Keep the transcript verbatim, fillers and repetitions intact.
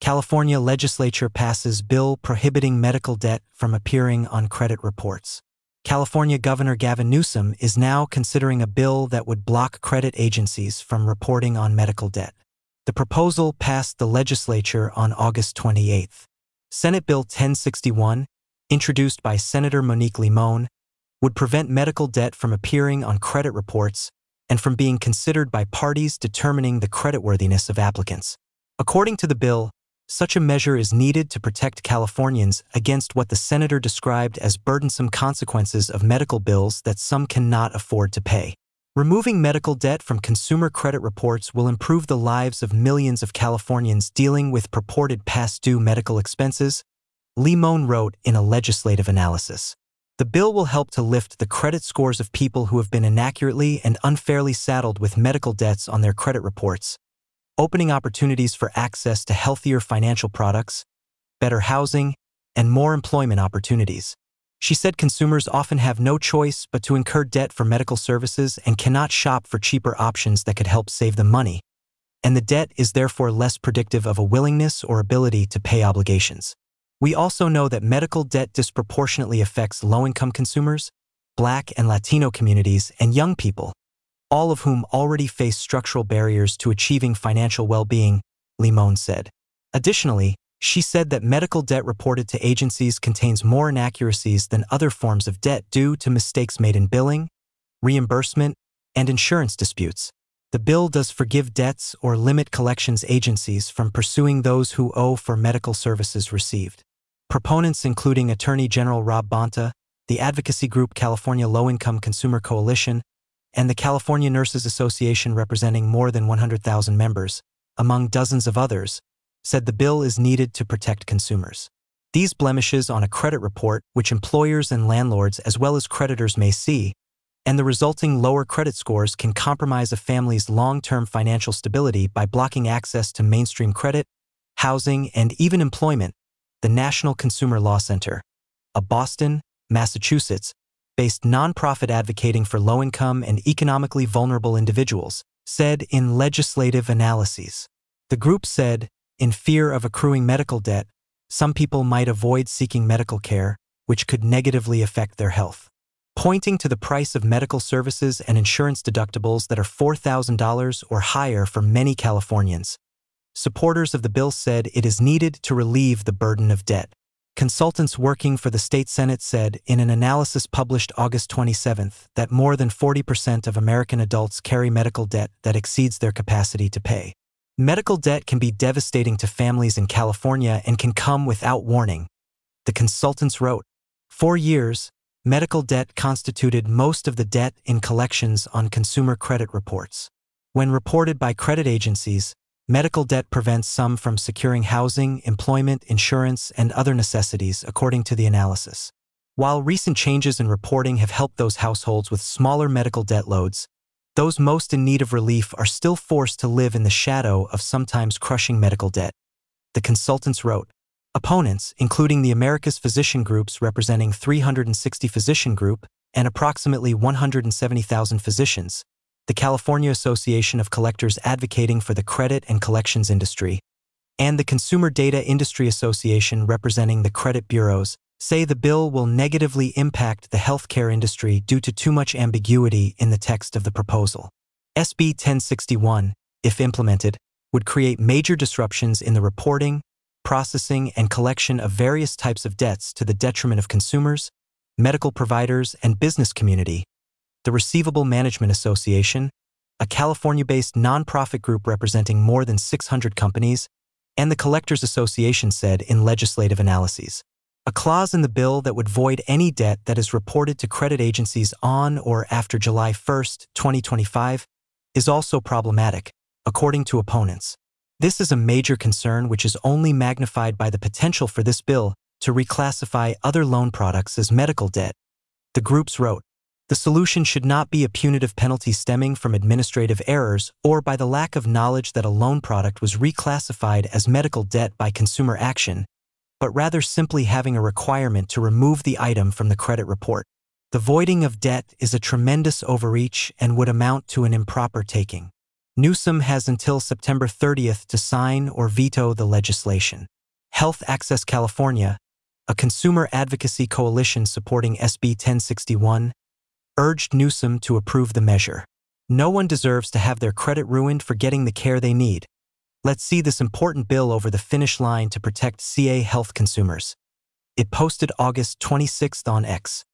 California legislature passes bill prohibiting medical debt from appearing on credit reports. California Governor Gavin Newsom is now considering a bill that would block credit agencies from reporting on medical debt. The proposal passed the legislature on August twenty-eighth. Senate Bill ten sixty-one, introduced by Senator Monique Limon, would prevent medical debt from appearing on credit reports and from being considered by parties determining the creditworthiness of applicants. According to the bill, such a measure is needed to protect Californians against what the senator described as burdensome consequences of medical bills that some cannot afford to pay. Removing medical debt from consumer credit reports will improve the lives of millions of Californians dealing with purported past-due medical expenses, Limon wrote in a legislative analysis. The bill will help to lift the credit scores of people who have been inaccurately and unfairly saddled with medical debts on their credit reports, opening opportunities for access to healthier financial products, better housing, and more employment opportunities. She said consumers often have no choice but to incur debt for medical services and cannot shop for cheaper options that could help save them money, and the debt is therefore less predictive of a willingness or ability to pay obligations. We also know that medical debt disproportionately affects low-income consumers, Black and Latino communities, and young people, all of whom already face structural barriers to achieving financial well-being, Limon said. Additionally, she said that medical debt reported to agencies contains more inaccuracies than other forms of debt due to mistakes made in billing, reimbursement, and insurance disputes. The bill does forgive debts or limit collections agencies from pursuing those who owe for medical services received. Proponents including Attorney General Rob Bonta, the advocacy group California Low-Income Consumer Coalition, and the California Nurses Association representing more than one hundred thousand members, among dozens of others, said the bill is needed to protect consumers. These blemishes on a credit report, which employers and landlords as well as creditors may see, and the resulting lower credit scores can compromise a family's long-term financial stability by blocking access to mainstream credit, housing, and even employment, the National Consumer Law Center, a Boston, Massachusetts, based nonprofit advocating for low-income and economically vulnerable individuals, said in legislative analyses. The group said, in fear of accruing medical debt, some people might avoid seeking medical care, which could negatively affect their health. Pointing to the price of medical services and insurance deductibles that are four thousand dollars or higher for many Californians, supporters of the bill said it is needed to relieve the burden of debt. Consultants working for the state Senate said in an analysis published August twenty-seventh that more than forty percent of American adults carry medical debt that exceeds their capacity to pay. Medical debt can be devastating to families in California and can come without warning, the consultants wrote. For years, medical debt constituted most of the debt in collections on consumer credit reports. When reported by credit agencies, medical debt prevents some from securing housing, employment, insurance, and other necessities, according to the analysis. While recent changes in reporting have helped those households with smaller medical debt loads, those most in need of relief are still forced to live in the shadow of sometimes crushing medical debt, the consultants wrote. Opponents, including the America's Physician Groups representing three hundred sixty physician group and approximately one hundred seventy thousand physicians, the California Association of Collectors advocating for the credit and collections industry, and the Consumer Data Industry Association representing the credit bureaus, say the bill will negatively impact the healthcare industry due to too much ambiguity in the text of the proposal. S B ten sixty-one, if implemented, would create major disruptions in the reporting, processing, and collection of various types of debts to the detriment of consumers, medical providers, and business community. The Receivable Management Association, a California-based nonprofit group representing more than six hundred companies, and the Collectors Association said in legislative analyses. A clause in the bill that would void any debt that is reported to credit agencies on or after July first, twenty twenty-five, is also problematic, according to opponents. This is a major concern which is only magnified by the potential for this bill to reclassify other loan products as medical debt. The groups wrote, the solution should not be a punitive penalty stemming from administrative errors or by the lack of knowledge that a loan product was reclassified as medical debt by consumer action, but rather simply having a requirement to remove the item from the credit report. The voiding of debt is a tremendous overreach and would amount to an improper taking. Newsom has until September thirtieth to sign or veto the legislation. Health Access California, a consumer advocacy coalition supporting S B ten sixty-one, urged Newsom to approve the measure. No one deserves to have their credit ruined for getting the care they need. Let's see this important bill over the finish line to protect C A health consumers. It posted August twenty-sixth on X.